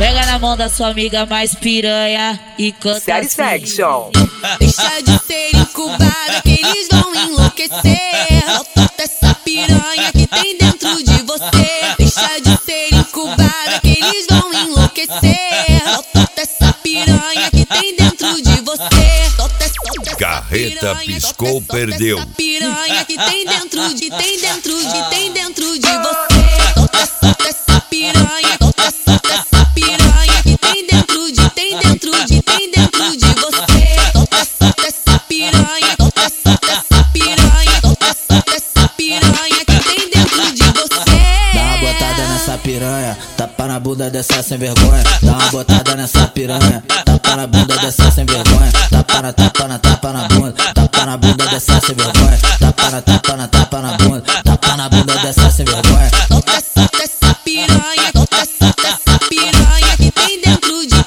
Pega na mão da sua amiga mais piranha e canta Satisfaction. Deixa de ser incubada que eles vão enlouquecer. Solta essa piranha que tem dentro de você. Deixa de ser incubada que eles vão enlouquecer. Solta essa piranha que tem dentro de você. Solta essa Carreta piranha, piscou, solta perdeu. essa piranha que tem dentro de você. Solta essa piranha, solta essa piranha que tem dentro de você. Solta essa piranha, solta essa piranha, solta essa piranha que tem dentro de você. Dá uma botada nessa piranha, tapa na bunda dessa sem vergonha. Dá uma botada nessa piranha, tapa na bunda dessa sem vergonha. Tapa na bunda, tapa na bunda dessa sem vergonha. Tapa na bunda, tapa na bunda dessa sem vergonha. Solta essa piranha, solta essa piranha que tem dentro de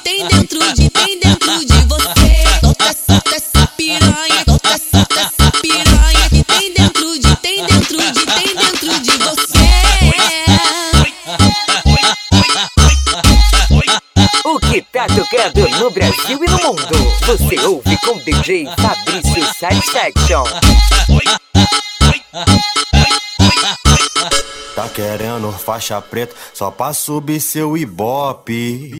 você. Solta essa piranha, solta essa piranha que tem dentro de você. O que tá tocando no Brasil e no mundo, você ouve com DJ Fabrício Satisfaction. Tá querendo faixa preta só pra subir seu ibope.